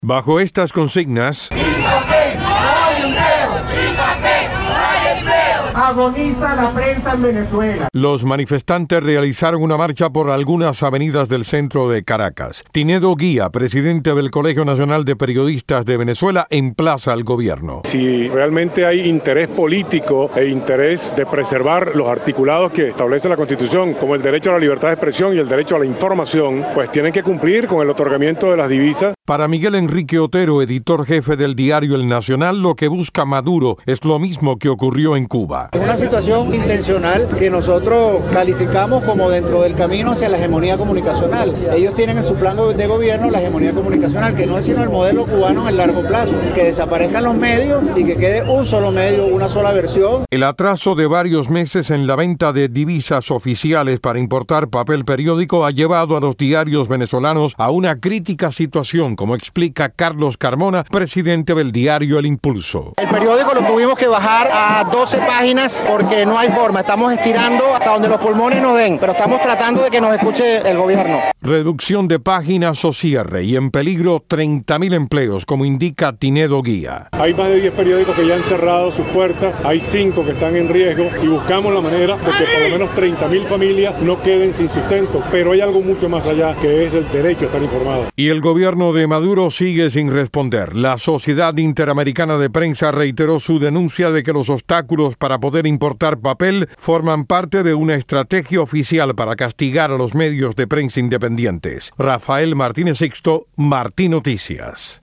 Bajo estas consignas, agoniza la prensa en Venezuela. Los manifestantes realizaron una marcha por algunas avenidas del centro de Caracas. Tinedo Guía, presidente del Colegio Nacional de Periodistas de Venezuela, emplaza al gobierno. Si realmente hay interés político e interés de preservar los articulados que establece la Constitución, como el derecho a la libertad de expresión y el derecho a la información, pues tienen que cumplir con el otorgamiento de las divisas. Para Miguel Enrique Otero, editor jefe del diario El Nacional, lo que busca Maduro es lo mismo que ocurrió en Cuba. Es una situación intencional que nosotros calificamos como dentro del camino hacia la hegemonía comunicacional. Ellos tienen en su plan de gobierno la hegemonía comunicacional, que no es sino el modelo cubano en el largo plazo, que desaparezcan los medios y que quede un solo medio, una sola versión. El atraso de varios meses en la venta de divisas oficiales para importar papel periódico ha llevado a los diarios venezolanos a una crítica situación, como explica Carlos Carmona, presidente del diario El Impulso. El periódico lo tuvimos que bajar a 12 páginas porque no hay forma. Estamos estirando hasta donde los pulmones nos den, pero estamos tratando de que nos escuche el gobierno. Reducción de páginas o cierre y en peligro 30.000 empleos, como indica Tinedo Guía. Hay más de 10 periódicos que ya han cerrado sus puertas, hay 5 que están en riesgo y buscamos la manera de que por lo menos 30.000 familias no queden sin sustento, pero hay algo mucho más allá, que es el derecho a estar informado. Y el gobierno de Maduro sigue sin responder. La Sociedad Interamericana de Prensa reiteró su denuncia de que los obstáculos para poder importar papel forman parte de una estrategia oficial para castigar a los medios de prensa independientes. Rafael Martínez Sixto, Martín Noticias.